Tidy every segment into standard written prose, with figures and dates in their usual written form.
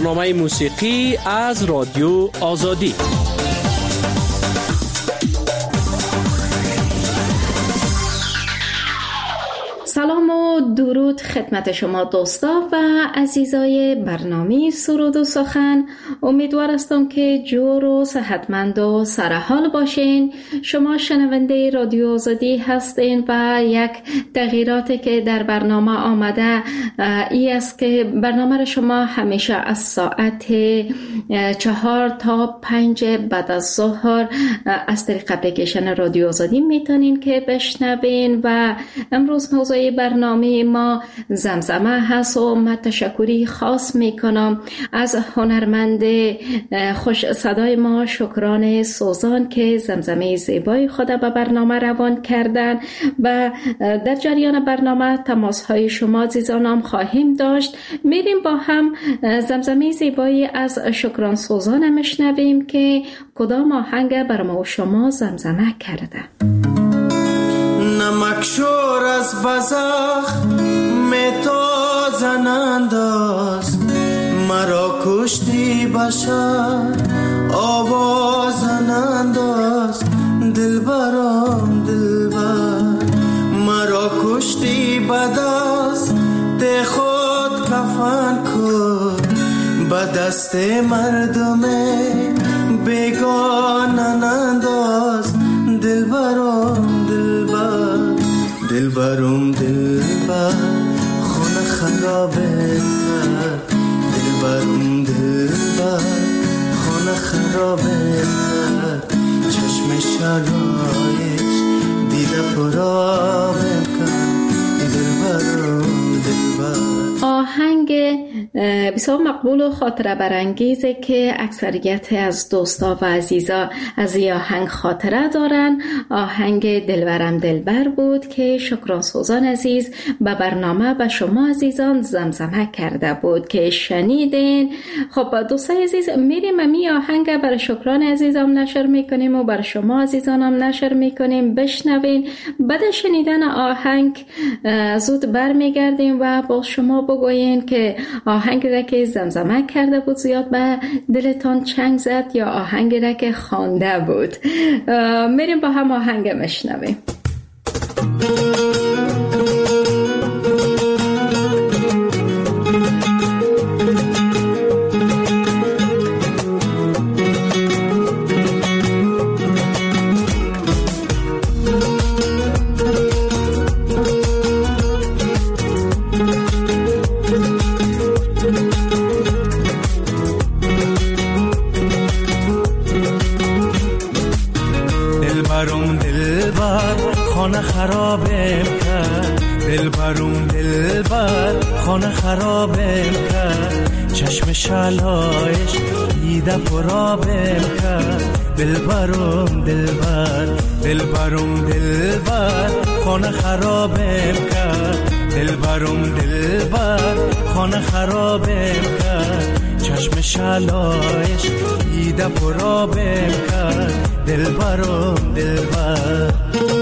برنامه موسیقی از رادیو آزادی. سلام و درود خدمت شما دوستا و عزیزای برنامه سرود و سخن. امیدوار هستم که جور و صحتمند و سرحال باشین. شما شنونده رادیو آزادی هستین و یک تغییراتی که در برنامه آمده ای است که برنامه را شما همیشه از ساعت 4 تا 5 بعد از ظهر از طریق اپلیکیشن رادیو آزادی میتونین که بشنوین و امروز موضوع برنامه ما زمزمه هست و من تشکری خاص میکنم از هنرمند خوش صدای ما شکران سوزان که زمزمه زیبای خود به برنامه روان کردن و در جریان برنامه تماس های شما عزیزانم خواهیم داشت. میریم با هم زمزمه زیبایی از شکران سوزان میشنویم که کدام آهنگ بر ما و شما زمزمه کرده. نمکشور از بزخ میتازن انداز مرا کشتی بشر آوازن انداز دلبرم دلبر مرا کشتی بدست ده خود کفن کن به دست مردم بیگانن انداز دلبرم دلبر دلبرم دلبر خونه خرابه کرد دلبرم دلبر خونه خرابه کرد چشم شرایش دیده پرابه کرد دلبرم دلبر. آهنگ بسیار مقبول و خاطره برانگیزه که اکثریت از دوستا و عزیزا از این آهنگ خاطره دارن. آهنگ دلبرم دلبر بود که شکران سوزان عزیز به برنامه به شما عزیزان زمزمه کرده بود که شنیدین. خب دوستای عزیز میریم امی آهنگ برای شکران عزیزم نشر میکنیم و برای شما عزیزانم نشر میکنیم بشنوین. بعد شنیدن آهنگ زود برمیگردیم و با شما بگوین که آهنگ را که زمزمه کرده بود زیاد به دلتان چنگ زد یا آهنگ را که خوانده بود. میریم با هم آهنگ مشنویم. خرابم کرد دلبرم دلبر خانه خرابم کرد چشم شلایش دیده پرابم کرد دلبرم دلبر دلبرم دلبر خانه خرابم کرد دلبرم دلبر خانه خرابم کرد چشم شلایش دیده پرابم کرد دلبرم دلبر.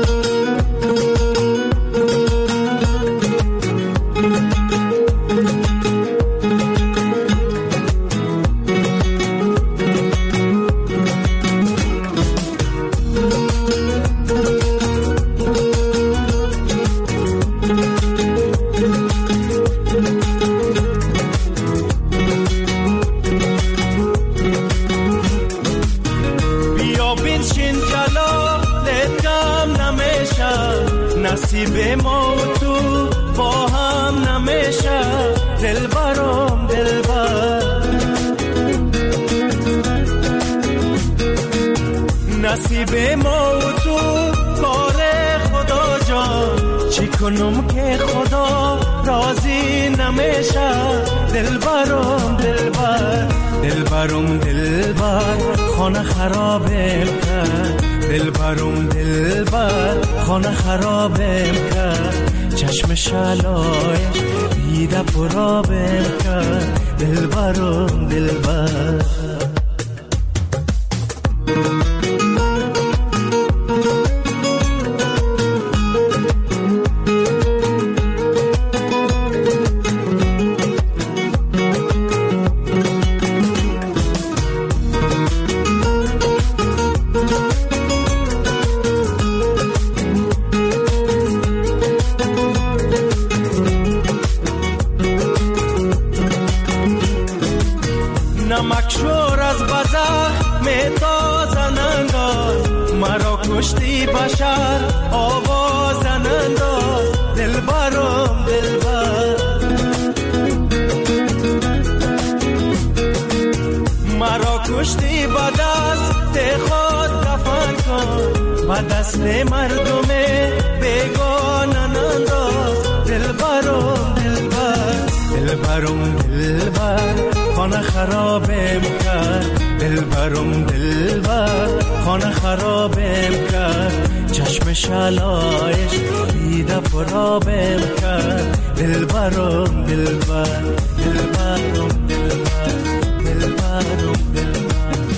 نصیب ما و تو با هم نمیشه دلبرم دلبر نصیب ما و تو کار خدا جان چی کنم که خدا راضی نمیشه دلبرم دلبر دلبرم دلبر خانه خرابم کرد دلبرم دلبر خانه خرابم کرد چشم شلایش دیده پرابم کرد دلبرم دلبر. کشتی بشر آوازن انداز دلبرم دلبر مرا کشتی با دست خود دفن کن با دست مردم بیگانه انداز دلبرم دلبر دلبرم دلبر خانه خرابم کرد دلبرم دلبر خانه خرابم کرد چشم شلایش دیده پرابم کرد دلبرم دلبر دلبرم دلبر دلبرم دلبر.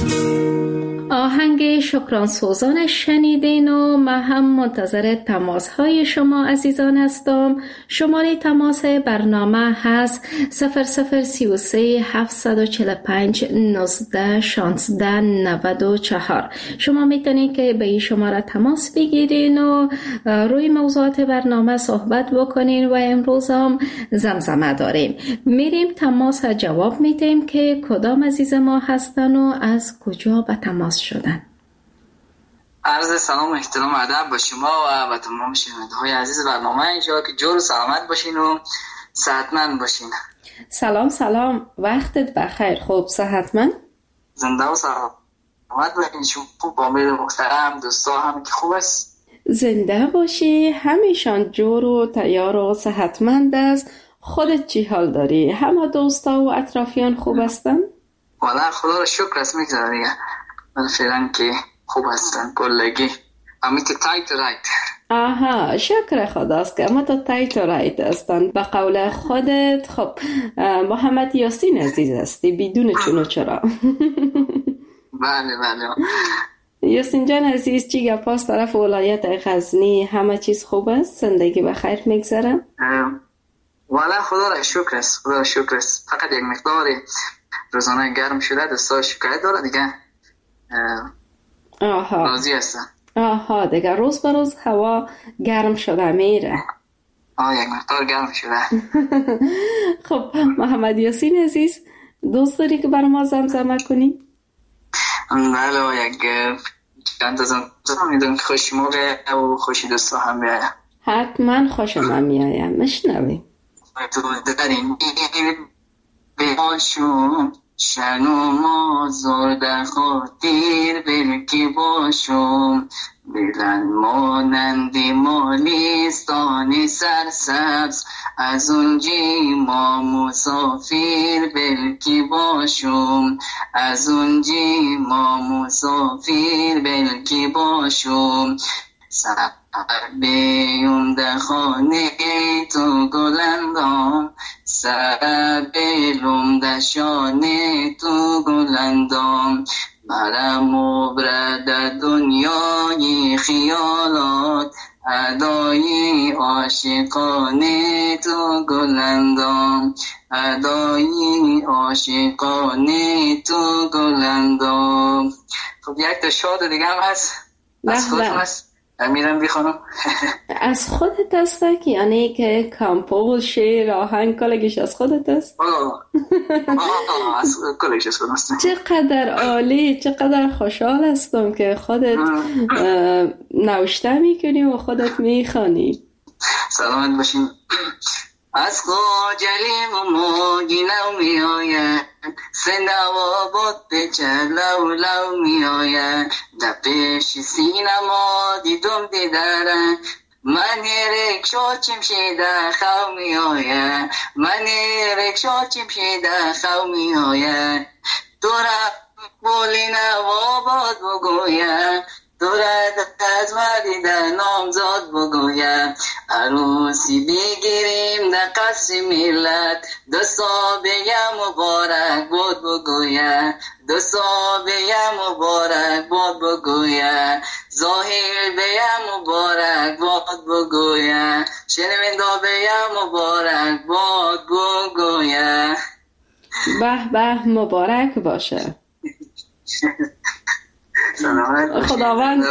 آهنگ شکران سوزان شنیدین و من هم منتظر تماس های شما عزیزان هستم. شماره تماس برنامه هست 0033 745 19 16 94. شما میتونید که به این شماره تماس بگیرین و روی موضوعات برنامه صحبت بکنین و امروز هم زمزمه داریم. میریم تماس جواب میدیم که کدام عزیز ما هستن و از کجا به تماس شدن. عرض سلام و احترام ادب با شما و تمام شنونده‌های عزیز برنامه. انشاءالله که جور و سلامت باشین و صحتمند باشین. سلام وقتت بخیر. خوب صحتمند؟ زنده و سلامت باشین. شما با امید محترم دوستا هم که خوب است. زنده باشی. همیشان جور و تیار و صحتمند است. خودت چی حال داری؟ همه دوستا و اطرافیان خوب هستن؟ والا خدا رو شکر است میگذاره دیگه. من فعلا که خوب هستن کلگی. امیت تایت و رایت. آها شکر خداست که اما تا تایت و رایت هستن. به قول خودت خب محمد یاسین عزیز هستی بدون چون و چرا. بله یاسین جان عزیز چی گپاست طرف ولایت غزنی؟ همه چیز خوب است؟ زندگی بخیر میگذره؟ والا خدا را شکر است. خدا را شکر است. فقط یک مقدار روزانه گرم شده دستا شکایت داره دیگه. راضی هستن. آها دیگه روز به روز هوا گرم شده میره. یک مقدار گرم شده. خب محمد یاسین عزیز دوست داری که برای ما زمزمه کنی؟ بله یک چند تا زمزمه میدونم که خوشی ما بیایه و خوشی دوستا هم بیایه. حتما خوشم هم میایه. مشنویم. تو دارین باشون شنو زرد خاطر بلکی باشم بلند مانندی مالیستان سرسبز از اونجی ما مسافر بلکی باشم از اونجی ما مسافر بلکی باشم سر بیوم در خانه تو گلندام سر بیلوم در شانه تو گلندام مرم و برد دنیای خیالات ادای عاشقانه تو گلندام ادای عاشقانه تو گلندام. خب یک تا شاد دیگه هم هست از خودم هست میرم بخونم. از خودت هست که یعنی که کمپوز شعر آهنگ کلگیش از خودت هست؟ از کلگیش از خودم هست. چقدر عالی، چقدر خوشحال هستم که خودت نوشته میکنی و خودت میخوانی. سلامت باشین. از خجلی و موگی نو می آید سنوا بود بچه لو لو می آید در پیش سینما دیدم دیدارن من رکشا چمشیده خو می آید من رکشا چمشیده خو می آید تو را بولی نوا بود بگوید تو را از مردیده نامزاد بگوید عروسی بگیریم در قصر ملت دستا بگم مبارک بود بگوید دستا بگم مبارک بود بگوید ظاهر بگم مبارک بود بگوید شنوندا بگم مبارک بود بگوید. به به مبارک باشه.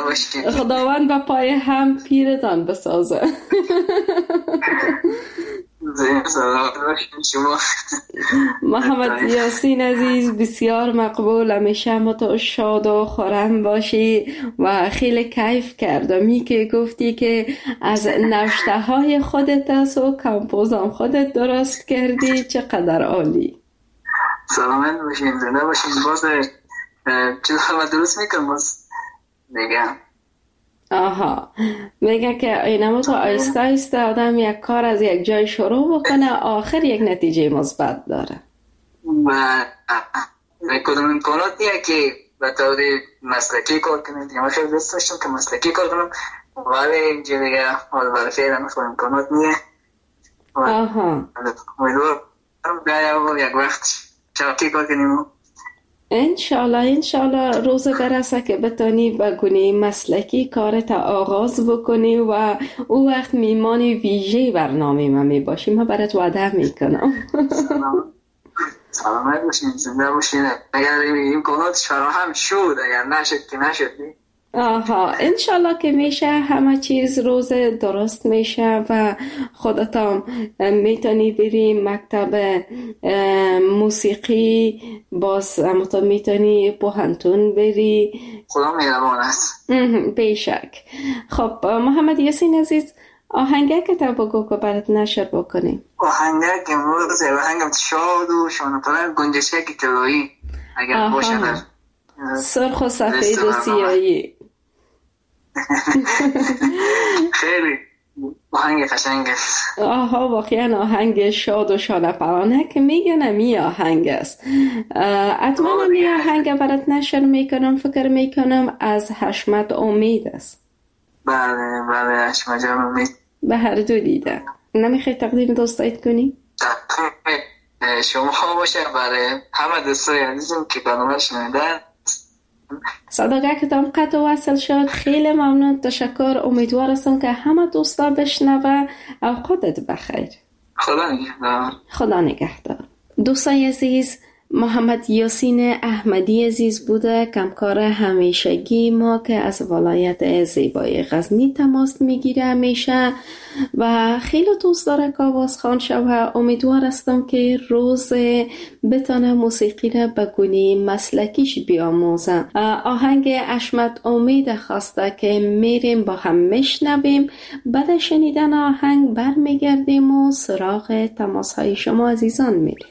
خداوند با پای هم پیرتان بسازه. شما محمد یاسین عزیز بسیار مقبول، همیشه ما تو شاد و خرم باشی و خیلی کیف کردم که گفتی که از نوشته های خودت است و کمپوزم خودت درست کردی. چقدر عالی. سلامت باشین، زنده باشین. باز چیزها ما درست میکنم باز میگم. آها، میگه که اینما تو آیسته آیسته آدم یک کار از یک جای شروع بکنه آخر یک نتیجه مثبت داره. و کدوم امکاناتیه که به طور مسلکی کار کنیم دیگه. من خیلی دوست داشتم که مسلکی کار کنم ولی اینجا دیگه حال برای فعلا خود امکانات نیه. آها، امیدوارم یک وقت شبکی کار کنیم. انشالله روز برسه که بتانی بگونی مسلکی کارت آغاز بکنی و او وقت میمان ویژه برنامه من میباشی. من برات وعده میکنم. سلامت باشین، زنده باشین. اگر این امکاناتش فراهم شد، اگر نشد که نشد. آها، انشالله که میشه، همه چیز روز درست میشه و خودتم میتونی بری مکتب موسیقی، باز همونطور میتونی پوهنتون بری. خدا مهربان است. بیشک. خب محمد یاسین عزیز، آهنگه که تا بگو که برات نشر بکنیم. آهنگه که امروز آهنگم شاد و شانه‌پرور گنجشک طلایی اگر باشه در سرخ و سفید و سیاهی. خیلی آهنگ قشنگ است. آها، واقعا آهنگ شاد و شانه‌پرانه که میگن می آهنگ است. حتما می آهنگ برات نشر میکنم. فکر میکنم از حشمت امید است. بله حشمت امید. به هر دو دیده. نمیخوای تقدیم دوستایت کنی؟ شما باشه برای همه دوستای عزیزم که برنامه شنیدن. صداقه که تام قطع و وصل شد. خیلی ممنون، تشکر. امیدوار هستم که همه دوستا بشنوه. اوقاتت بخیر. خدا نگهدار. دوستای عزیز، محمد یاسین احمدی عزیز بوده، کمکار همیشگی ما که از ولایت زیبای غزنی تماس میگیره همیشه و خیلی دوست داره که آوازخوان شوه. امیدوار هستم که روز بتانه موسیقی را به گونه مسلکیش بیاموزه. آهنگ حشمت امید خواسته که میریم با هم میشنویم. بعد شنیدن آهنگ برمیگردیم و سراغ تماس های شما عزیزان میریم.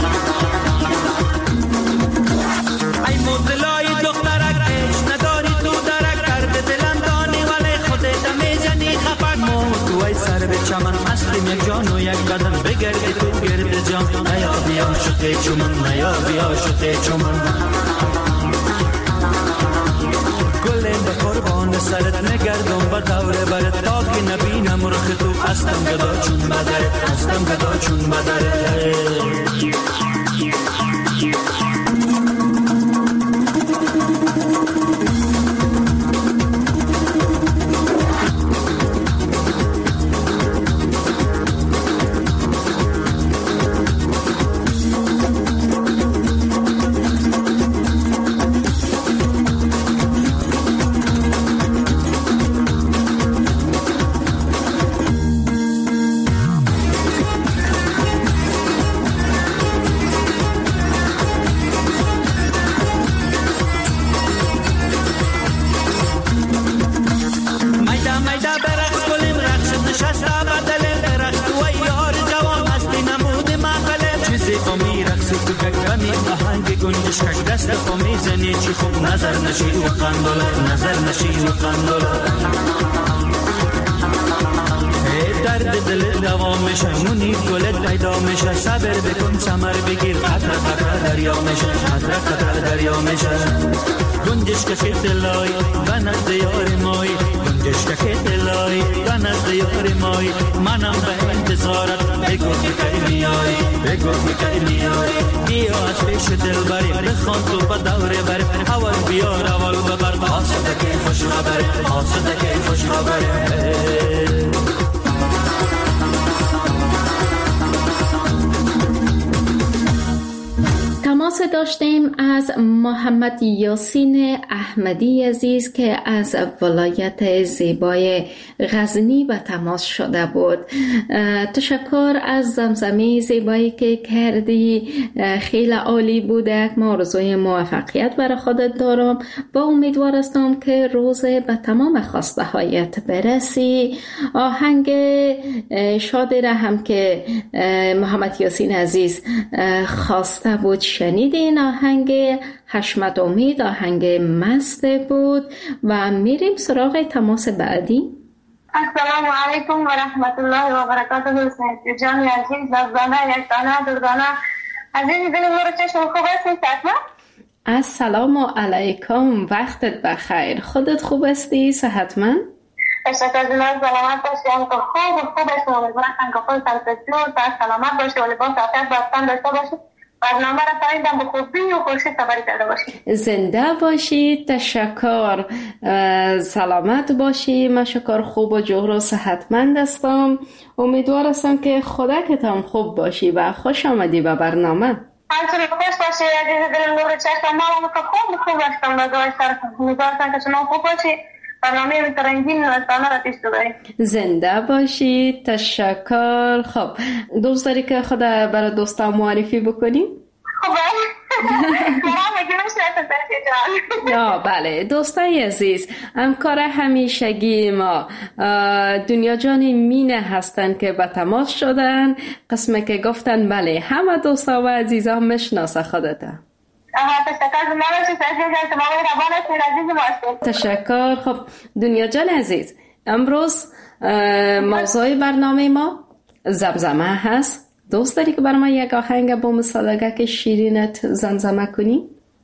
ای مدلای دخترک عشق نداری تو بگردی تو گرد جام نیا بیا شده چومن نیا بیا شده چومن گل به قربان سرت نگردم با دور برت تا که نبینم رخ تو هستم گدا چون بدرت هستم گدا چون بدرت دست پا میزنی چی خوب نظر نشی و قندوله نظر نشی و قندوله درد دل دوا میشه منی گلت پیدا میشه صبر بکن ثمر بگیر قطره قطره دریا میشه قطره قطره دریا میشه گنجش که دلای بنز دیار مای گنجش که دلای بنز دیار مای منم به انتظارت بگو که میای بگو که میای بیا از پیش دل بری بخوان تو با دوره بری اول بیار اول ببر آسوده که خوش خبره آسوده که خوش خبره تماس داشتیم از محمد یاسین احمدی عزیز که از ولایت زیبای غزنی به تماس شده بود. تشکر از زمزمه زیبایی که کردی، خیلی عالی بوده. ما آرزوی موفقیت برای خودت دارم و امیدوار هستم که روز به تمام خواسته هایت برسی. آهنگ شادی را هم که محمد یاسین عزیز خواسته بود شنیدین. آهنگ حشمت امید آهنگ مست بود و میریم سراغ تماس بعدی. السلام علیکم و رحمت الله و برکاته. حسین جان عزیز نازدانه یک دانه دردانه عزیز دل نور چشم خوب هستی صحتمند؟ السلام علیکم، وقتت بخیر. خودت خوب هستی؟ صحتمند؟ تشکر جناب، سلامت باشی. هم که خوب هستی. امیدوارم که خود سرپسیون تا سلامت باشی و لباس عافیت بستن داشته باشی. برنامه را پاییدم به خوبی و خوشی خبری کرده باشی. زنده باشی. تشکر. سلامت باشی. من شکر خوب و جور و صحتمند هستم. امیدوار هستم که خودتان خوب باشی و خوش آمدی به برنامه. همچنین خوش باشی عزیز دل نور چشم. ما که خوب هستم و دعای سرتون. امیدوار هستم که شما خوب باشی. برنامه میترنگین نوستانه را پیش ببرید. زنده باشی. تشکر. خب دوست داری که خود برای دوستان معرفی بکنی؟ خب یا بله دوستای عزیز، همکار همیشگی ما دنیا جان مینه هستن که به تماس شدن. قسمه که گفتن بله همه دوستا و عزیزان میشناسه خودتا. تشکر. خب دنیا جان عزیز، امروز موضوع برنامه ما زمزمه هست. دوست داری که برای ما یک آهنگ با مصداقه که شیرینت زمزمه کنی؟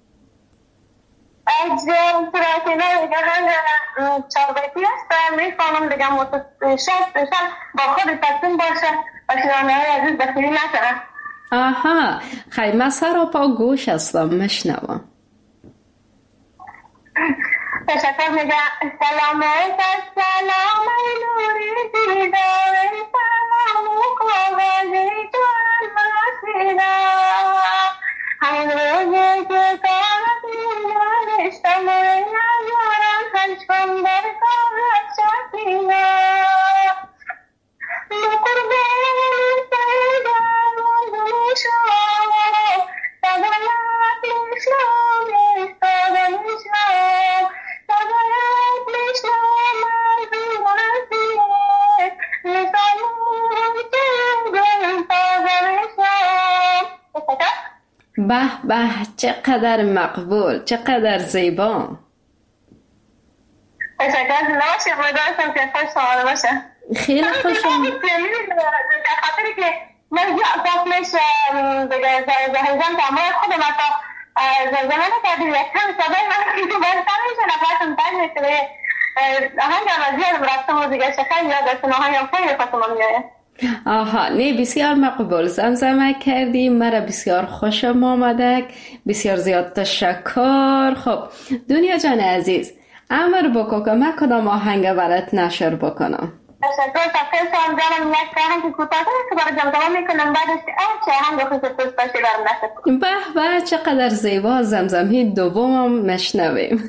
چاربیتی هست میخوانم بگم شد با خود تصمیم باشه و شیرانه های عزیز بخیری نکنه. آها خیلی سراپا گوش هستم مشنوم. تشکر. میگم سلام سلام نوری دیدار سلام کاغذی جان مسینا همون روزی که کاغذی نوشتم و نگارم هنچکم در کاغذ شکینا بقربان سیدم و دمشام تدایت میشنام استادم میشنام تدایت میشنام مرزی نسیه نسانم تازه میشنام. به به چقدر مقبول، چقدر زیبا. تشکر. نباشی بودارستم که خوش سوال باشه. خیلی خوشم. خاطری که من قبلش زهیزم تمام خودم تا زمان کردیم یک کم صدای من که برستم میشه نفرتون تن میشه آهنگ هم زیاد رفتم و دیگه شکر یادتون آهنگ هم خیلی خواستم میایه. آها نه بسیار مقبول زمزمه کردیم مرا بسیار خوشم آمدک بسیار زیاد تشکر. خب دنیا جان عزیز امر بکو که من کدام آهنگ برات نشر بکنم. تشکر تقیل شما جانم یک آهنگ کوتاه که برای جمع میکنم بعدش چه آهنگ خود دوست داشتی برام نشر کنم. به چقدر زیبا زمزمه دومم مشنویم.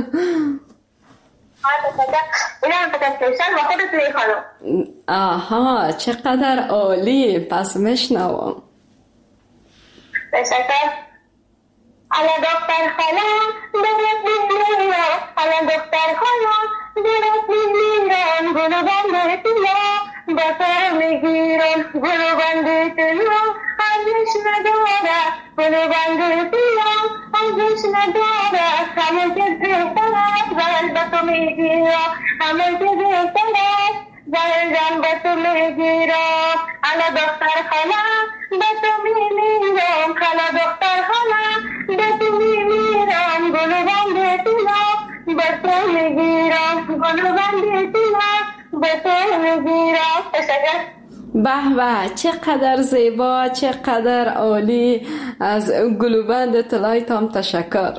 آها چقدر عالی پس مشنوم. تشکر. علا دختر خالم درت میمیرم علا دختر خالم درت میمیرم گلو بنده تیا با سر میگیرم گلو بنده تیا ارزش نداره گلو بنده تیا ارزش نداره همه که بهتر است زهر به تو میگیرم همه که بهتر است زهر جان به تو میگیرم علا دختر خالم به تو میمیرم علا دختر خالم به تو میمیرم گلو بنده تیا به تو میگیرم گلو بنده تیا به تو میگیرم. تشکر. به چقدر زیبا چقدر عالی از گلوبند طلایتم تشکر.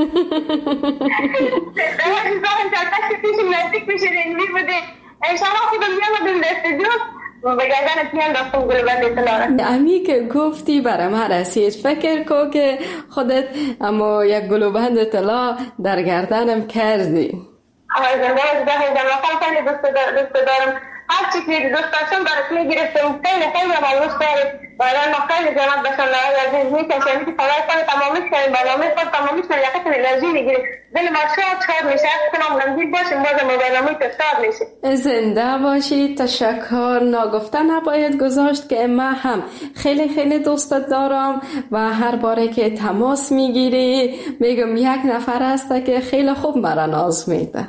امی که گفتی برای من رسید فکر کو که خودت اما یک گلوبند طلا در گردنم کردی. دوست دارم هر چی که دوست داشتم برات میگرفتم خیلی دوست دارم برای ما خیلی زحمت بشن لازم میکشم که خدای کنه تمامش کنیم برنامه خود تمامش کنیم یقیقا انرژی میگیریم دل ما شاد میشه کنم غمگین باشیم بازم برنامه شاد میشه. زنده باشی. تشکر. ناگفته نباید گذاشت که من هم خیلی دوستت دارم و هر باره که تماس میگیری میگم یک نفر هسته که خیلی خوب مرا ناز میده.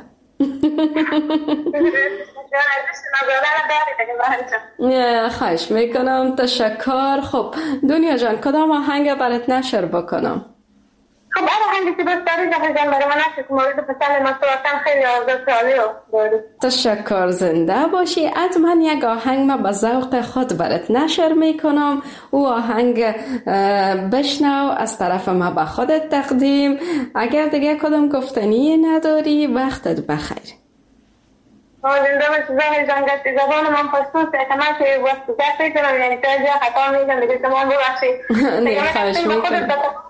خواهش میکنم. تشکر. خب دنیا جان کدام آهنگ برات نشر بکنم؟ خب آهنگی که دوست داری جان برای من نشر که مورد پسند من صورتاً خیلی آزاد عالی داری. تشکر. زنده باشی. حتما یک آهنگ من به ذوق خود برات نشر میکنم. او آهنگ بشنو از طرف من به خودت تقدیم. اگر دیگه کدام گفتنی نداری وقتت بخیر. زنده باشی زهر جان گفتی زبان من خصوصه که من که وقت دستی کنم یعنی تا جا خطا میگم دیگه شما ببخشید. نه خواهش میکنم.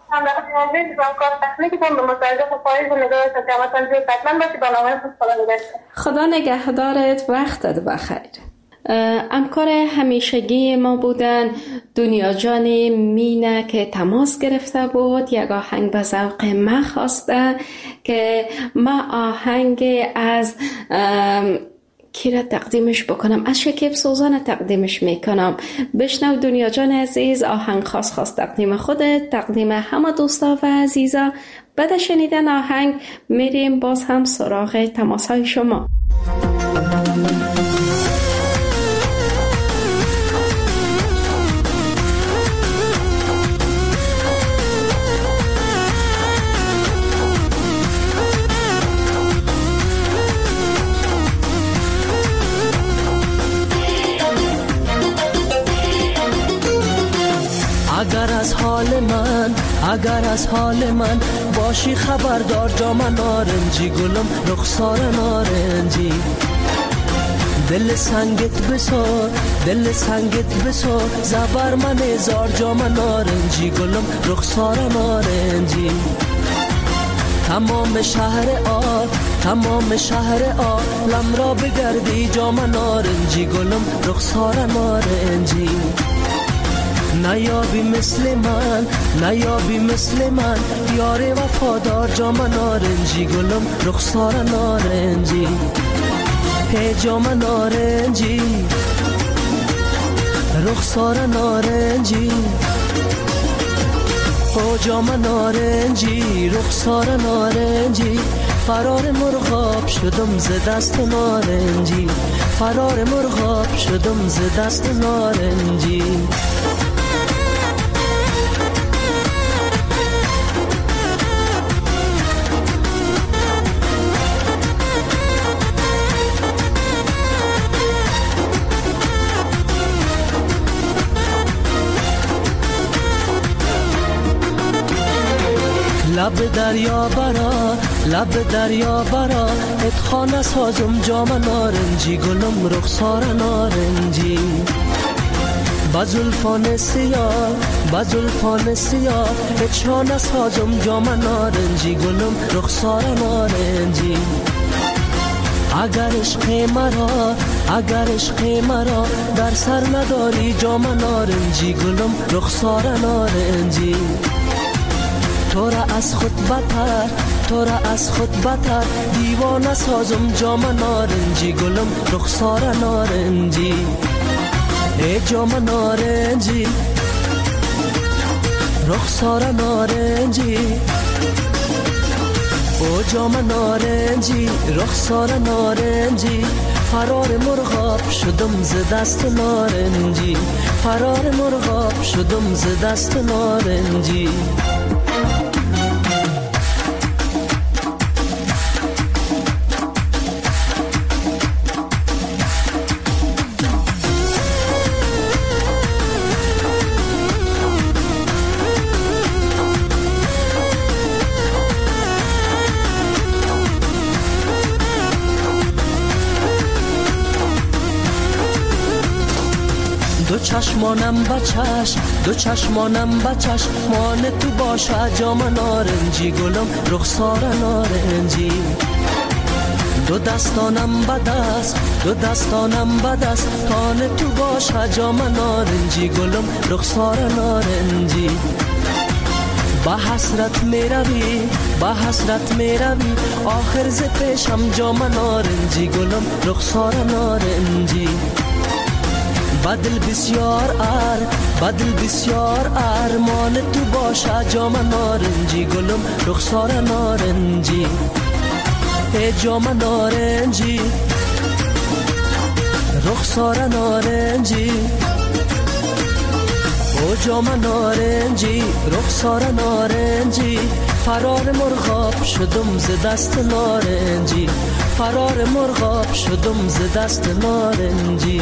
خدا نگهدارت. وقتت بخیر. همکار همیشگی ما بودن دنیا جان مینه که تماس گرفته بود یک آهنگ به ذوق من خواسته که ما آهنگ از کی را تقدیمش بکنم؟ از شکیب سوزان تقدیمش میکنم. بشنو دنیا جان عزیز آهنگ خاص تقدیم خودت تقدیم همه دوستا و عزیزا. بعد شنیدن آهنگ میریم باز هم سراغ تماس های شما. اگر از حال من باشی خبردار جام نارنجی گلم رخسار نارنجی دل سنگت بسار زبر من هزار جام نارنجی گلم رخسار نارنجی تمام شهر لم را بگردی جام نارنجی گلم رخسار نارنجی نیابی مثل من یار وفادار جام نارنجی گلم رخسار نارنجی هی جام نارنجی رخسار نارنجی او جام نارنجی رخسار نارنجی فرار مرغاب شدم ز دست نارنجی فرار مرغاب شدم ز دست نارنجی. لب دریا برا، لب دریا برا، اتخانه سازم جام نارنجی، گلم رخسار نارنجی. بزلفان سیاه، بزلفان سیاه، اتخانه سازم جام نارنجی، گلم رخسار نارنجی. اگر عشق مرا، اگر عشق مرا، در سر نداری جام نارنجی، گلم رخسار نارنجی. تو را از خود بتر، تو را از خود بتر، دیوانه سازم جام نارنجی، گلم رخسار نارنجی. ای جام نارنجی، رخسار نارنجی. او جام نارنجی، رخسار نارنجی. فرار مرغاب شدم ز دست نارنجی، فرار مرغاب شدم ز دست نارنجی. دو چشمانم بچش، دو چشمانم بچش، مان تو باشه جام نارنجی، گلم رخسار نارنجی. دو دستانم بدست، دو دستانم بدست، تان تو باشه جام نارنجی، گلم رخسار نارنجی. با حسرت می روی، با حسرت می روی، آخر ز پیشم جام نارنجی، گلم رخسار نارنجی. بدل بسیار بدل بسیار مان تو باشه جام نارنجی، گلم رخسار نارنجی. ای جام نارنجی، رخسار نارنجی. او جام نارنجی، رخسار نارنجی. فرار مرغاب شدم ز دست نارنجی، فرار مرغاب شدم ز دست نارنجی.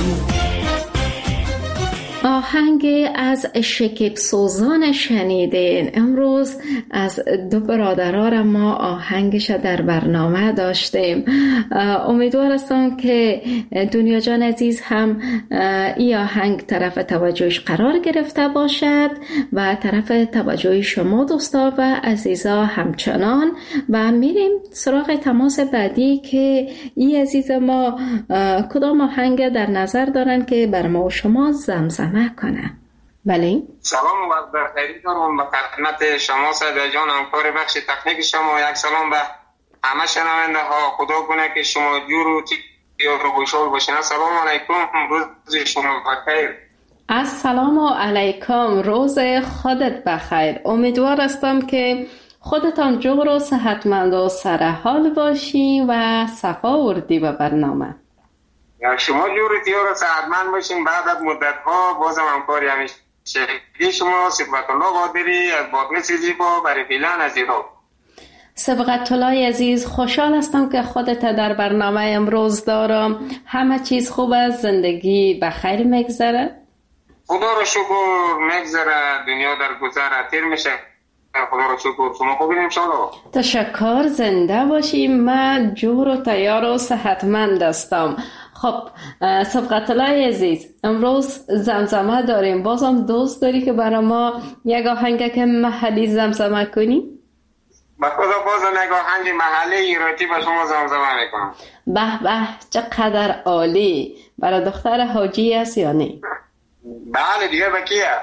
آهنگ از شکیب سوزان شنیدین. امروز از دو برادران ما آهنگش در برنامه داشتیم. امیدوار هستم که دنیا جان عزیز هم این آهنگ طرف توجهش قرار گرفته باشد و طرف توجه شما دوستا و عزیزا همچنان. و میریم سراغ تماس بعدی که این عزیز ما کدام آهنگ در نظر دارن که بر ما و شما زمزمه کنه. بله، سلام و بخیر دارم به خدمت شما صدا جان، همکار بخش تکنیک شما. یک سلام به همه شنونده ها. خدا کنه که شما جور و تیار و خوشحال باشین. سلام علیکم، روز شما بخیر. السلام علیکم، روز خودت بخیر. امیدوار هستم که خودتان جور و صحتمند و سرحال باشی و صفا وردی به برنامه. شما جور تیار و صحتمند باشین. بعد از مدت ها بازم همکاری همیشه شما صبغت الله قادری از بادغیس زیبا برای فیلان از ایران. صبغت الله عزیز، خوشحال هستم که خودت در برنامه امروز دارم. همه چیز خوب است؟ زندگی بخیر میگذره؟ خدا رو شکر میگذره، دنیا در گذر تیر میشه. خدا رو شکر. شما خوبین انشالله؟ تشکر، زنده باشی. من جور و تیار و صحتمند هستم. خب صبغت الله عزیز، امروز زمزمه داریم. بازم دوست داری که برای ما یک آهنگ که محلی زمزمه کنی؟ با خدا باز یک آهنگ محلی ایراتی با شما زمزمه میکنم. به به، چقدر عالی. برای دختر حاجی است یا نه؟ بله دیگه با کیه؟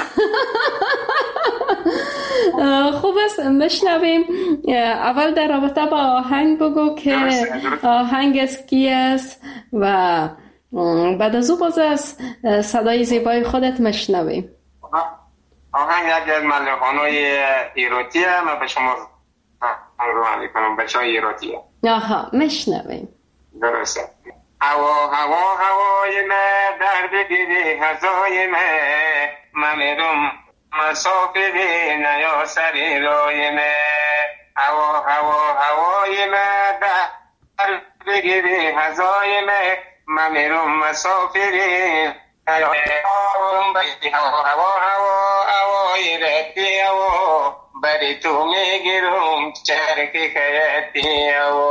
خوب است، بشنویم. اول در رابطه با آهنگ بگو که آهنگ از کی است و بعد از او باز از صدای زیبای خودت مشنویم. آهنگ یکی از ملحن‌های ایراتیه. من به شما رو میکنم بچه‌های ایراتیه. آها، مشنویم. درسته. هوای من در بگیری هزای من میرم مسافری نیا سری رای من هوای من در بگیری هزای من میرم مسافری نیا هوای رتی هوا بری تو میگیرم چرکی خیتی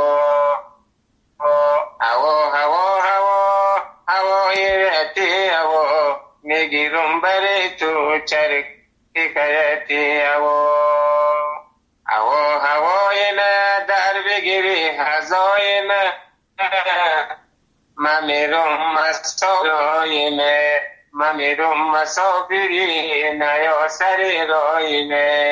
هوای رتی هوا میگیرم بری تو چرکی خیتی هوای من در بگیری هزای من میرم مسافری من میرم مسافری نیا سری رای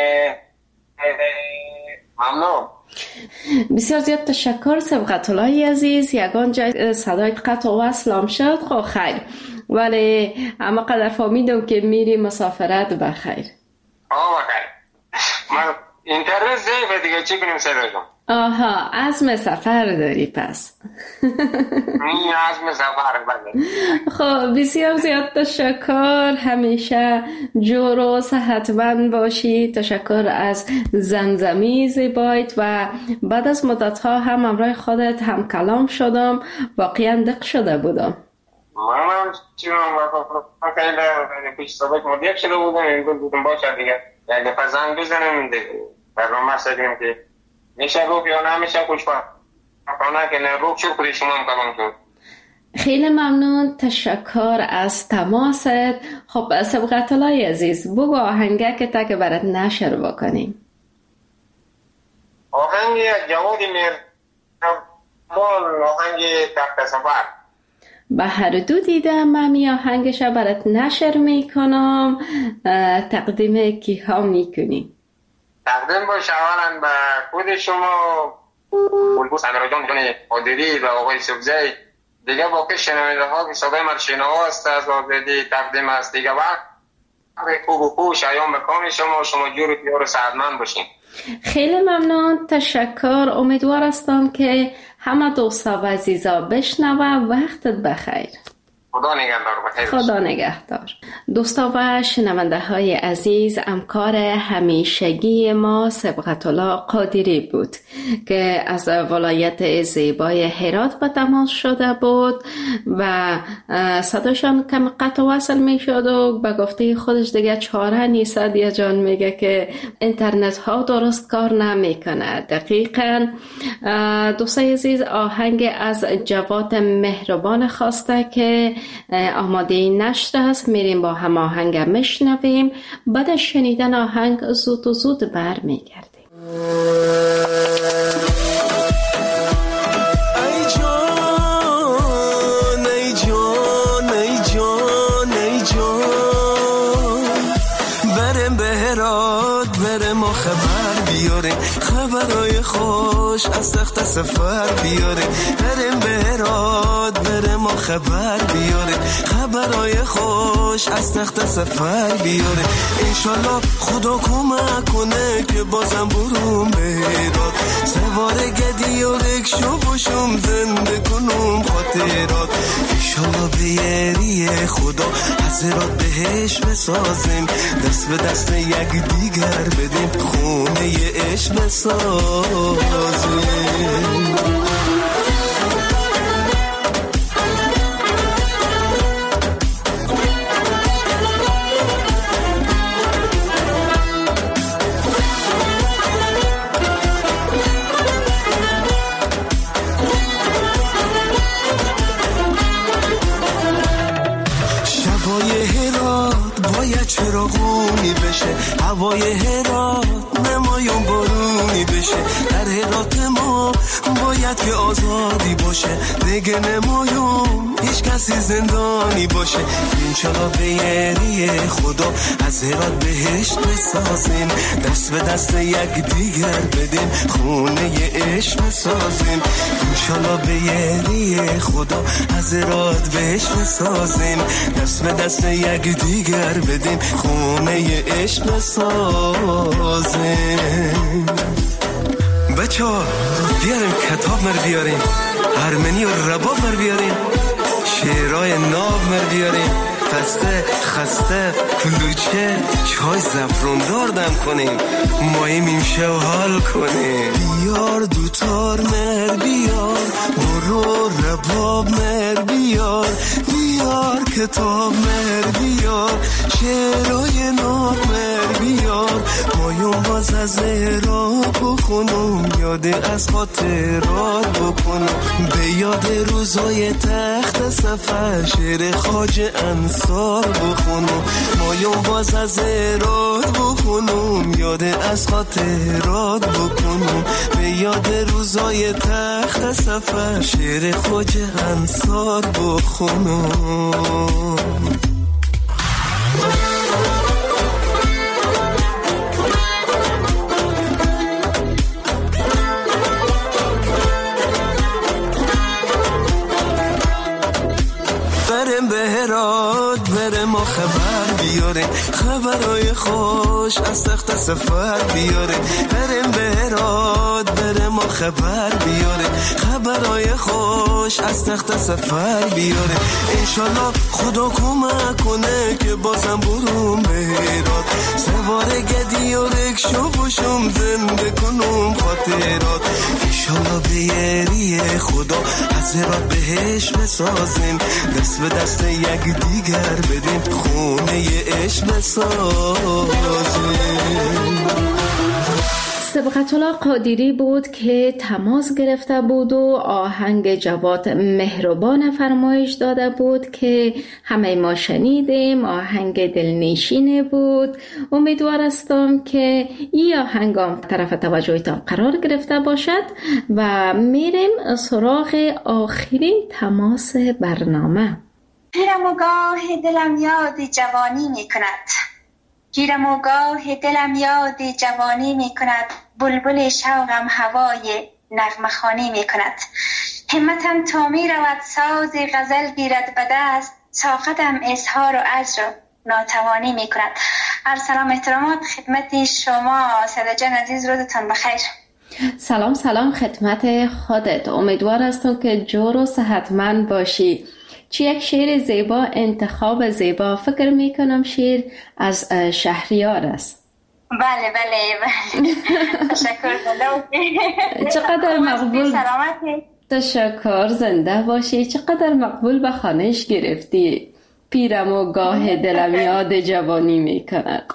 ممنون. بسیار زیاد تشکر سبقت الله عزیز. یگان جای صدای قطع و وصلم شد. خب خیر، ولی اما قدر فهمیدم که میری مسافرت بخیر. بخیر. من اینترنت ضعیفه دیگه، چی کنیم صدایشم؟ آها، عزم سفر داری پس. عزم سفر بله. خب بسیار زیاد تشکر، همیشه جور و صحتمند باشی. تشکر از زمزمی زیبایت و بعد از مدت‌ها هم همراه خودت هم کلام شدم، واقعا دق شده بودم. من چیزم خیلی پیش سابق مدیق شده بودم، این بودم باشه دیگه یک دفعه زنگ بزنم برنامه سدیم که میشه روک یا نمیشه کچ کنه که نه روک شد خودی شما هم کلام شد. خیلی ممنون، تشکر از تماست. خب سبقت الله عزیز، بگو آهنگه که برات نشر بکنیم. آهنگ جوادی مهربان، آهنگ تخت سفر. به هر دو دیدم، من می آهنگش برات نشر میکنم. تقدیم کی ها میکنی؟ تقدیم باش اولا به خود شما بلبوس امیرجان جان قادری و آقای سبزی، دیگه باقی شنونده ها که صدای مرشنوا است از آزادی تقدیم است دیگه. وقت خوب و خوب شایان بکام شما جور پیار سعدمند باشین. خیلی ممنون، تشکر. امیدوار هستم که همه دوستا و عزیزا بشنوه. وقتت بخیر. خدا نگهدار. بخیر. خدا نگهدار. دوستا و شنونده های عزیز، همکار همیشگی ما سبقت الله قادری بود که از ولایت زیبای هرات به تماس شده بود و صداشان کم قطع وصل می شد و به گفته خودش دیگه چاره نیست. دیا جان میگه که اینترنت ها درست کار نمیکنه. دقیقاً دوستای عزیز، آهنگ از جواد مهربان خواسته که آماده نشر است. میریم با هم آهنگ میشنویم، بعد از شنیدن آهنگ زود و زود برمیگردیم. ای جان ای جان ای جان ای جان، برم به هرات برم و خبر بیاره، خبرای خوش از تخت سفر بیاره. برم به هرات برم و خبر بیاره، خبرای خوش از تخت سفر بیاره. انشالله خدا کمک کنه که بازم بروم به هرات، سوار گدی و رکشو باشم زنده کنم خاطرات. انشالله به یاری خدا از هرات بهش بسازیم، دست به دست یک دیگر بدیم، خونه عشق بسازیم. چراغونی بشه، هوای هرات نمایون بارونی بشه. در هرات ما باید که آزادی باشه، دیگه نمایون هیچ کسی زندانی باشه. انشالله به یاری خدا از هرات بهشت بسازیم، دست به دست یک دیگر بدیم، خونه عشق بسازیم. انشالله به یاری خدا از هرات بهشت بسازیم، دست به دست یک دیگر بدیم، خونه عشق بسازیم. بچه‌ها بیاریم کتاب مر بیاریم، ارمنی و رباب مر بیاریم. شعرهای ناب مر بیاریم، پسته خسته کلوچه چای زفروندار دم کنیم، ماییم ایمشه و حال کنیم. بیار دوتار مر بیار، برو رباب مر بیار، بیار کتاب مر بیار، شعرهای ناب مر بیار، ماییم باز از را بخونم، یاد از خاطرات بکنم، به یاد روزای تخت سفر شعر خواجه انصار بخونم، ماییم باز از راد بخونم، یاد از خاطرات بکنم، به یاد روزای تخت سفر شعر خواجه انصار بخونم. برم به هرات برم و خبر بیاره، خبرای خوش از تخت سفر بیاره، برم به هرات برم و خبر بیاره، خبرای خوش از تخت سفر بیاره. انشالله خدا کمک کنه که بازم بروم به هرات، سوار گدی و رکشو باشم زنده کنم خاطرات. انشالله به یری خدا از هرات بهش بسازیم، دست به دست یک دیگر بدیم، خونه عشق بسازیم. سبقت الله قادری بود که تماس گرفته بود و آهنگ جواد مهربان فرمایش داده بود که همه ما شنیدیم. آهنگ دلنشینه بود. امیدوار هستم که این آهنگ طرف توجهتان قرار گرفته باشد و میریم سراغ آخرین تماس برنامه. گیرم و گاه دلم یاد جوانی می کند، گیرم و گاه دلم یاد جوانی می کند، بلبل شوقم هوای نغمه خوانی می کند. همتم تا می رود ساز غزل گیرد به دست، طاقتم اظهار و عجز ناتوانی می کند. سلام احترامات خدمت شما ساده جان عزیز، روزتان بخیر. سلام خدمت خودت. امیدوار هستم که جور و صحتمند باشی. چی یک شعر زیبا، انتخاب زیبا. فکر میکنم شعر از شهریار است. بله تشکر. چقدر مقبول. سلامتی. تشکر، زنده باشی. چقدر مقبول به خانش گرفتی. پیرم و گاه دلم یاد جوانی میکند.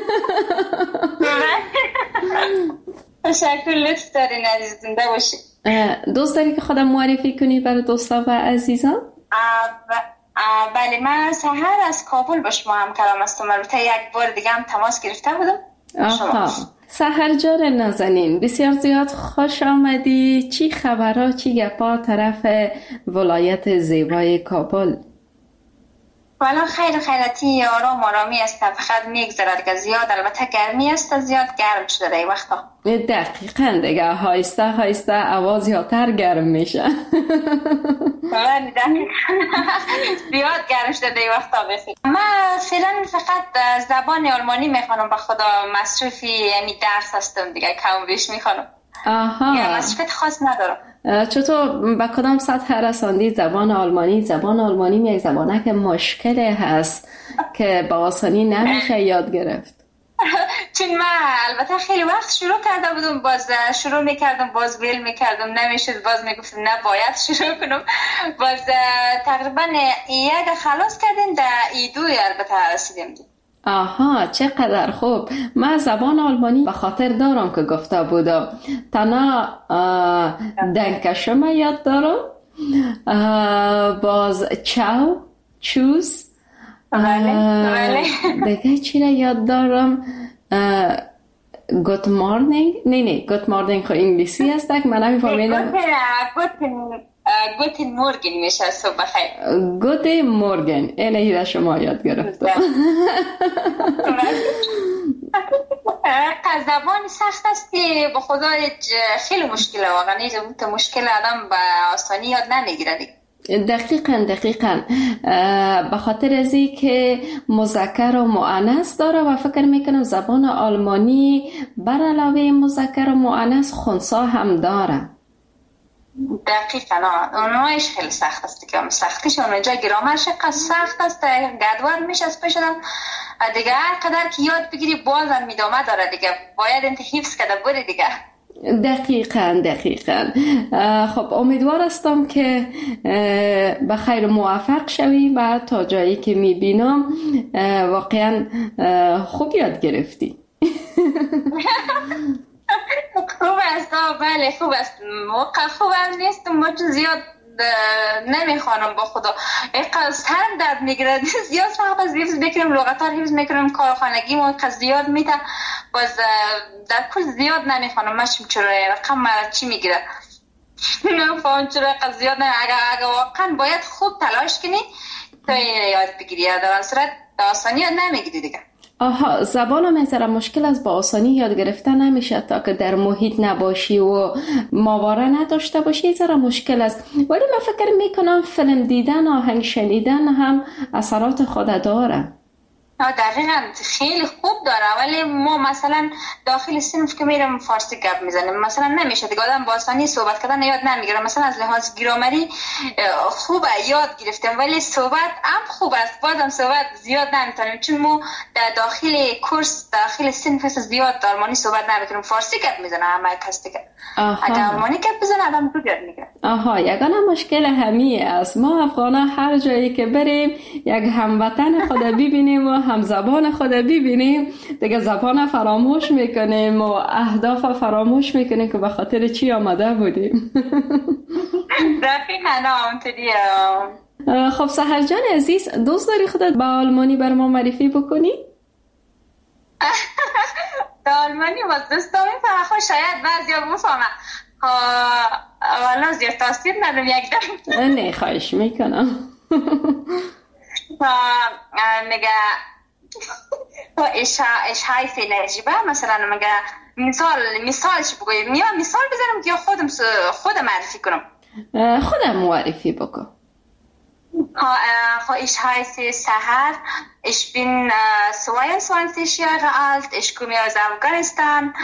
تشکر، لطف دارین عزیز، زنده باشی. دوست داری که خودم معرفی کنی برای دوستا و عزیزان؟ بله، من سحر از کابل با شما هم کلام هستم. البته یک بار دیگه هم تماس گرفته بودم. سحر جان نازنین، بسیار زیاد خوش آمدی. چی خبرها، چی گپا طرف ولایت زیبای کابل؟ والا خیرتی آرامی است، فقط میگذرد که زیاد البته گرمی است، زیاد گرم شده در این وقتا. دقیقاً دیگه آهسته آواز زیادتر گرم میشه. بله دقیقاً زیاد گرم شده در این وقتا. بخیر من فعلا فقط زبان آلمانی میخوانم، به خدا مصروفی یعنی درس هستم دیگه، کم بیش میخوانم. یا مصروفیت خاص ندارم. چطور به کدام سطح رساندی زبان آلمانی؟ زبان آلمانی یک زبانه که مشکلی هست که با آسانی نمیشه یاد گرفت. چون من البته خیلی وقت شروع کرده بودم، باز شروع میکردم باز ویل میکردم، نمیشد، باز میگفتم نه باید شروع کنم، باز تقریبا یک خلاص کردیم در ایدوی البته رسیدیم. آها، چقدر خوب. من زبان آلمانی به خاطر دارم که گفته بودم. تنها دنکشم یاد دارم، باز چاو، چوز، بله. دیگه چی را یاد دارم؟ گوت مارنینگ. نه گوت مارنینگ خو انگلیسی هست که من نمیفهمیدم. گوتن مورگن میشه صبح بخیر. گوتن مورگن، اینه را شما یاد گرفتم. زبان سخت است که به خدا خیلی مشکله، واقعا این مشکل آدم به آسانی یاد نمیگیره. دقیقاً به خاطر از این که مذکر و مؤنث داره و فکر میکنم زبان آلمانی بر علاوه مذکر و مؤنث خنثی هم داره. دقیقاً اونایش خیلی سخت است که سختیش اونجا گرامرش قصد سخت است، گدوار میشه از پیشدم دیگه هر قدر که یاد بگیری بازم میدامه داره دیگه، باید انت حفظ کرده بری دیگه. دقیقاً. خب امیدوار هستم که به خیر موفق شوی و تا جایی که میبینم واقعا خوب یاد گرفتی. خوب است، بله خوب است، موقع خوب هم نیست، ما زیاد نمیخوانم با خدا سرم درد میگیره، زیاد سخت از حفظ بکنم، لغت‌ها حفظ میکنم، کارخانگی ما زیاد میتم، باز در کل زیاد نمیخوانم، ماشم چرا رقم چی میگیره نمیفهم چرا زیاد اگر واقعا باید خوب تلاش کنی تا یاد بگیری، در صورت آسانی یاد نمیگیری دیگه. آها، زبان هم ذره مشکل است، با آسانی یاد گرفتن نمیشه تا که در محیط نباشی و ماوره نداشته باشی، ذره مشکل است. ولی من فکر میکنم فیلم دیدن، آهنگ شنیدن هم اثرات خود داره. دقیقاً خیلی خوب داره، ولی ما مثلا داخل صنف که میرم فارسی گپ میزنیم مثلا نمیشه دیگه، آدم با آسانی صحبت کردن یاد نمیگیره. مثلا از لحاظ گرامری خوبه یاد گرفتم، ولی صحبت هم خوب است، بازم صحبت زیاد نمیتونیم، چون ما در داخل کورس داخل صنف زیاد آلمانی صحبت نمیکنیم، فارسی گپ میزنه همه کس دیگه. اگه آلمانی گپ بزنه آدم خوب یاد میگیره. آها، یگانه مشکل همیه است، ما افغانا هر جایی که بریم یک هموطن خود ببینیم و هم زبان خود ببینیم دیگه زبان فراموش میکنیم و اهداف فراموش میکنیم که به خاطر چی آمده بودیم. دقیقاً همونطوریه. خب سحر جان عزیز، دوست داری خودت با آلمانی بر ما معرفی بکنی؟ با آلمانی باز دوست دارم فقط شاید بعضیا بفهمم، والا زیاد تاثیر ندارم یک دم. نه خواهش میکنم. میگه ايش هاي في العجيبة مثلا میگه مثالش بگویم یا مثال بزنم که خودم معرفی کنم؟ خودم معرفی بکن. Ich heiße Sahar, ich bin 22 Jahre alt, ich komme aus Afghanistan.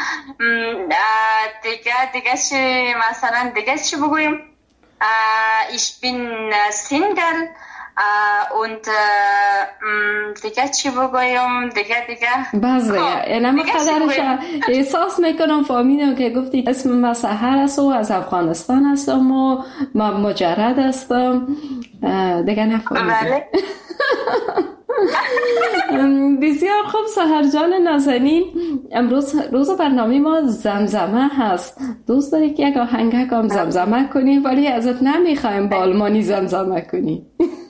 دیگه چی مثلا چی بگویم؟ Ich bin Single und دیگه چی بگویم؟ دیگه بس اینم قدرش احساس میکنم فهمیدم که گفتی اسم من سحر است و از افغانستان هستم و من مجرد هستم دیگه نفهمیدم. بسیار خوب سحر جان نازنین، امروز روز برنامه ما زمزمه هست. دوست داری که یک آهنگ هم زمزمه کنی، ولی ازت نمیخوایم با آلمانی زمزمه کنی.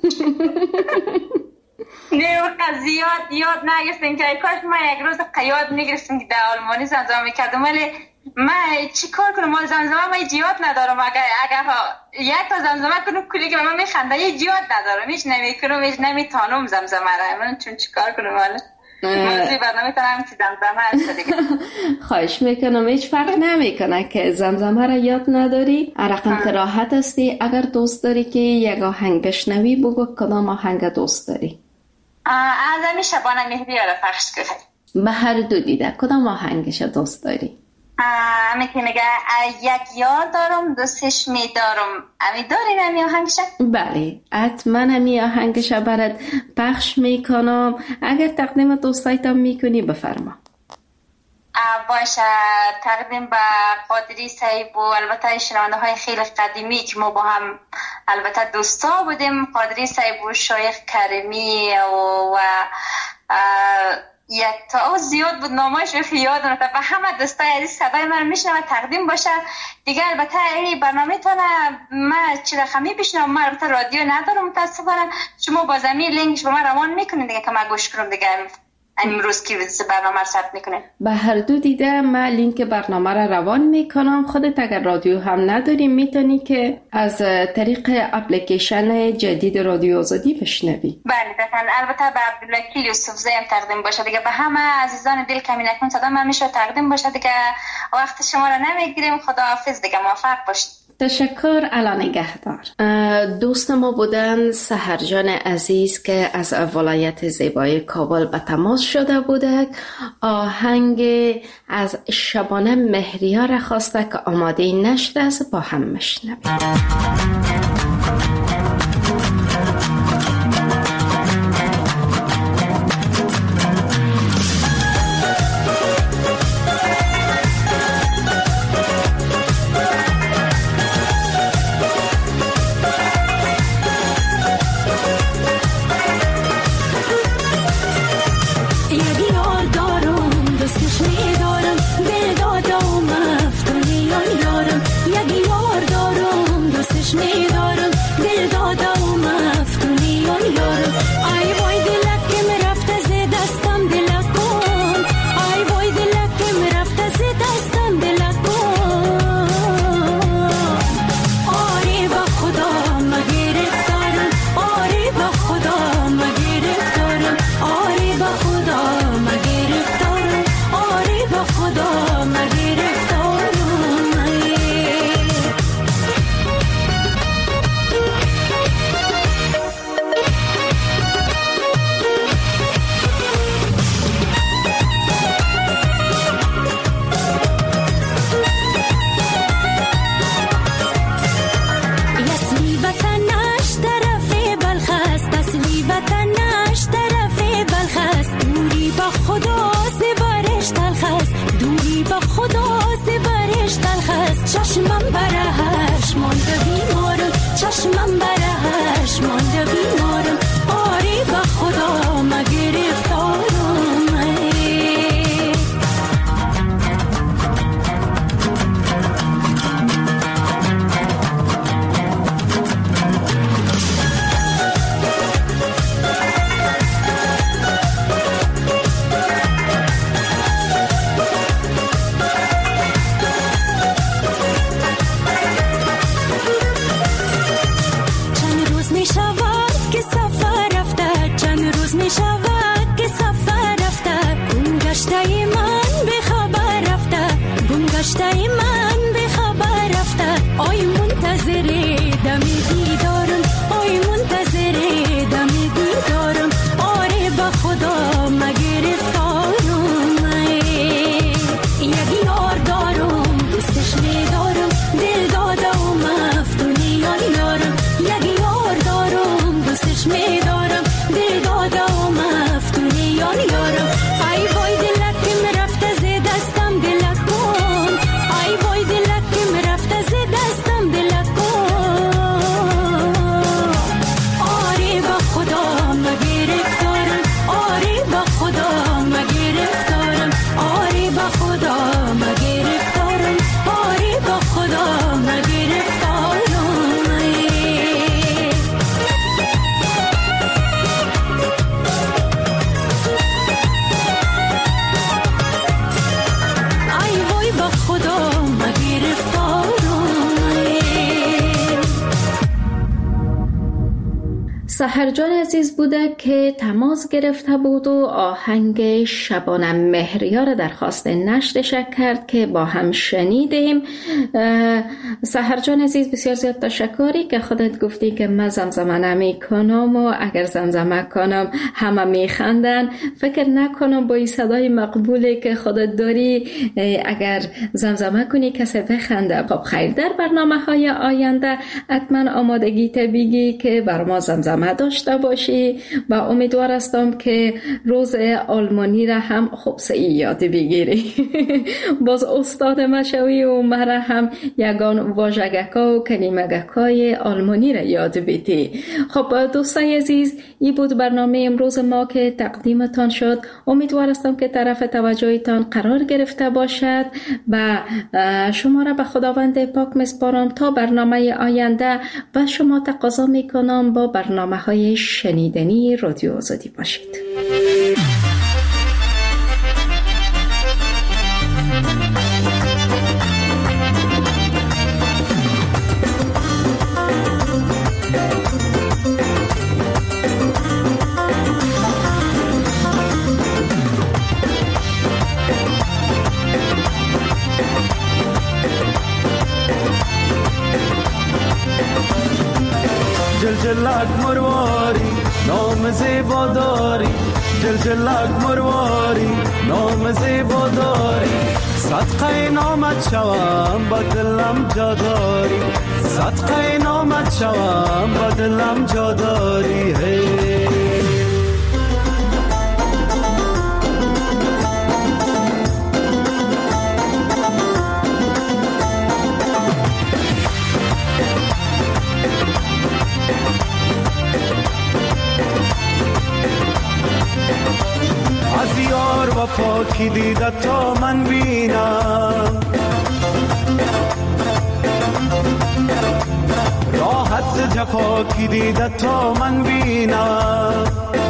نه زیاد یاد نگرفتیم که کاش ما یک روز یاد میگرفتیم که در آلمانی زمزمه میکردم، ولی من چی کار کنم؟ ما زمزمه ما یاد ندارم. اگر یک تا زمزمه کنم کلی که من میخنده یاد ندارم، هیچ نمیکنم، هیچ نمیتونم زمزمه را. من چون چی کار کنم؟ حالا موضوع برنامه تنم که زمزمه هست دیگه. خواهش میکنم، هیچ فرق نمیکنه که زمزمه را یاد نداری، رقم راحت هستی. اگر دوست داری که یک آهنگ بشنوی بگو کدام آهنگ دوست داری؟ از شبانه مهدی را پخش کنی. به هر دو دیده کدام آهنگش دوست داری؟ میگه یک یار دارم دوستش میدارم، امی داری نمی آهنگش؟ بله حتما امی آهنگش برات پخش میکنم. اگر تقدیم دوستایتم میکنی بفرما. باشه، تقدیم به قادری صاحب و البته شنونده های خیلی قدیمی که ما با هم البته دوستا بودیم، قادری صاحب و شایخ کریمی و یک تا زیاد بود نامش رو یادم نمیاد. به همه دوستای عزیز صدای من میشنوه تقدیم باشه دیگه. البته این برنامه تونه من چی رقمی بشنوم، من البته رادیو ندارم متاسفانه، شما با زمین لینکش به من روان میکنین دیگه که من گوش کنم دیگه. امروز که برنامه ثبت میکنه به هر دو دیده من لینک برنامه را روان میکنم. خودت اگر رادیو هم نداری میتونی که از طریق اپلیکیشن جدید رادیو آزادی بشنوی. بله دقیقاً. البته به عبدالوکیل یوسف زی هم تقدیم باشه دیگه. به همه عزیزان دل کمی نکن صدا من میشه تقدیم باشه دیگه. وقت شما را نمیگیریم. خداحافظ دیگه، موفق باشید. تشکر. الان نگهدار. دوست ما بودن سحرجان عزیز که از ولایت زیبای کابل به تماس شده بوده. آهنگ از شبانه مهریار خواسته که آماده نشده است، با هم مشنویم. سحرجان عزیز بوده که تماس گرفته بود و آهنگ شبانه مهریار درخواست نشرش کرد که با هم شنیدیم. سحرجان عزیز بسیار زیاد تشکری که خودت گفتی که من زمزمه نمی کنم و اگر زمزمه کنم همه می خندن. فکر نکنم با این صدای مقبولی که خودت داری اگر زمزمه کنی کسی بخنده. خب خیر، در برنامه های آینده حتما آمادگی بگی که بر ما زمزمه داشته باشی و امیدوار هستم که روز آلمانی را هم خوب یاد بگیری. باز استاد مشوی و مرا هم یگان واژگکا و کلمگکای آلمانی را یاد بدی. خب دوستای عزیز، این بود برنامه امروز ما که تقدیمتان شد. امیدوار هستم که طرف توجهتان قرار گرفته باشد و شما را به خداوند پاک میسپارم تا برنامه آینده و شما تقاضا میکنم با برنامه های شنیدنی رادیو آزادی باشید. جلجلک مرواری نام زیبا داری جلجلک مرواری نام زیبا داری صدقه نامت شوم با دلم جا داری صدقه نامت شوم با دلم جا داری از یار وفا کی دیده تا من بینم راحت جفا کی دیده تا من بینم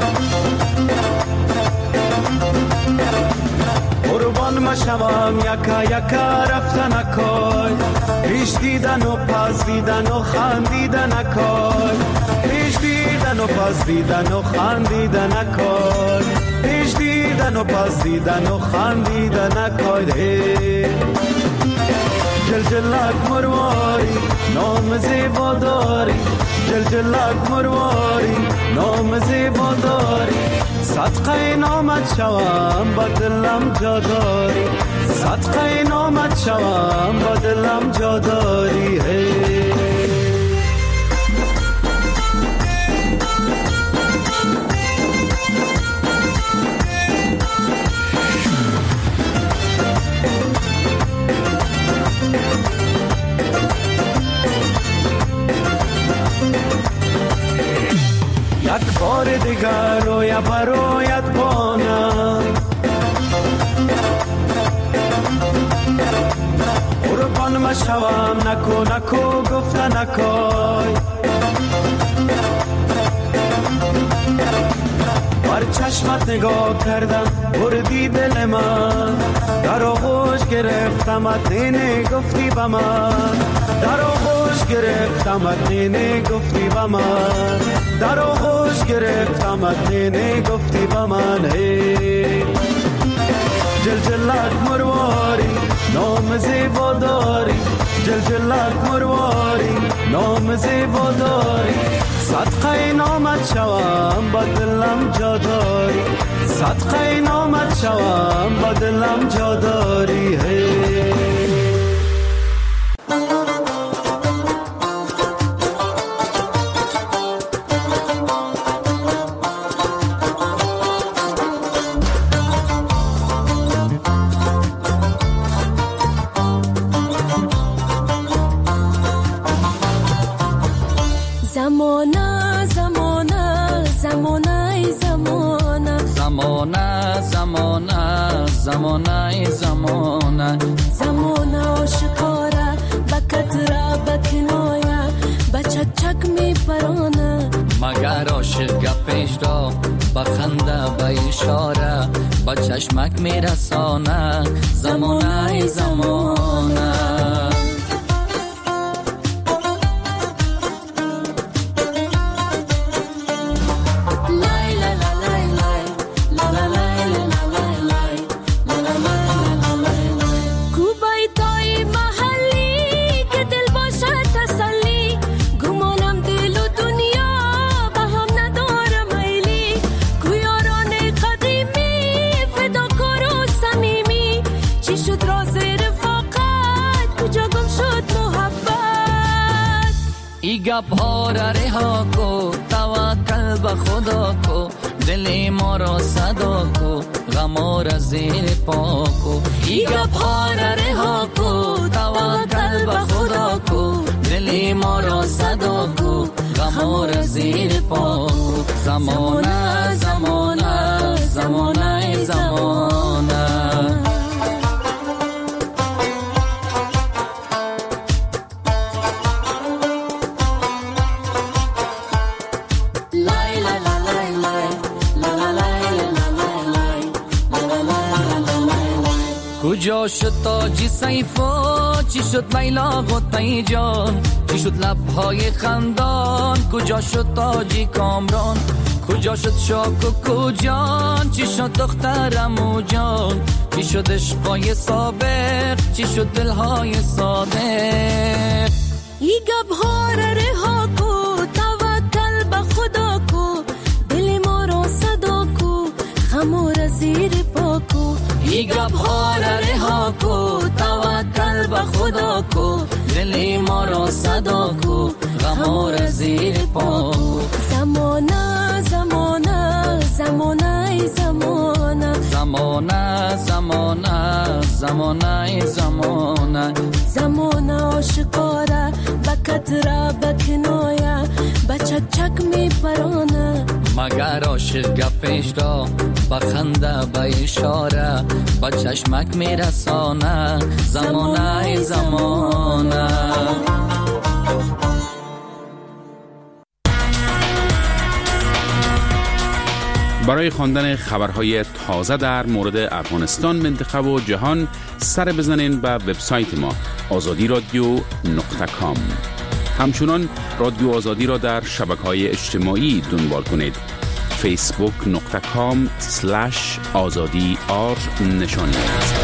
قربان مشوم یکا یکا رفتن اکای پیش دیدن و پس دیدن و خندیدن اکای پیش دیدن و پس دیدن و خندیدن اکای پیش دیدن و پس دیدن و خندیدن اکای جلجلک مرواری نام زیبا داری جلجلک مرواری نام زیبا داری صدقه نامت شوم با دلم جا داری صدقه نامت شوم با دلم جا داری یک بار دیگر روی برایت بانم قربان مشوم نکو نکو گفته نکای بر چشمت نگاه کردم بردی دل من در آغوش گرفتمت نینه گفتی با من در آغوش گرفتمت نینه گفتی با من در آغوش گرفتمت نینه گفتی با من جلجلک مرواری نام زیبا داری جلجلک مرواری نام زیبا داری صدقه نامت شوم با دلم جا داری صدقه نامت شوم با دلم جا داری زمانه آشکاره بکتره بکنایه بچچک می پرانه مگر عاشق گپش را بخنده به اشاره با چشمک می رسانه زمانه زمانه گپ ها را رها کو توکل به خدا کو دل ما را صدا کو غم را زیر پا کو ای گپ ها را رها کو توکل به خدا کو دل ما را صدا کو غم را زیر پا کو زمانه زمانه زمانه زمانه کجا شد تاجی سیفا چی شد لیلا غطای جان چی شد لبهای خندان کجا شد تاجی کامران کجا شد شاک و کجان چی شد دخترمو جان چی شد عشقای سابق چی شد دلهای صادق ای گبها را رها کو توکل ای گپ ها را رها کو توکل به خدا کو دل ما را صدا کو غم را زیر پا کو زمانه زمانه زمانه زمانه زمانه زمانه زمانه زمانه زمانه آشکاره بکتره بکنایه بچک چک می پرانه مگر عاشق گپش را بخنده به اشاره با چشمک می رسانه زمانه زمانه. برای خواندن خبرهای تازه در مورد افغانستان، منطقه و جهان سر بزنین به وبسایت ما azadiradio.com. همچنان رادیو آزادی را در شبکه‌های اجتماعی دنبال کنید. facebook.com/azadi نشانی است.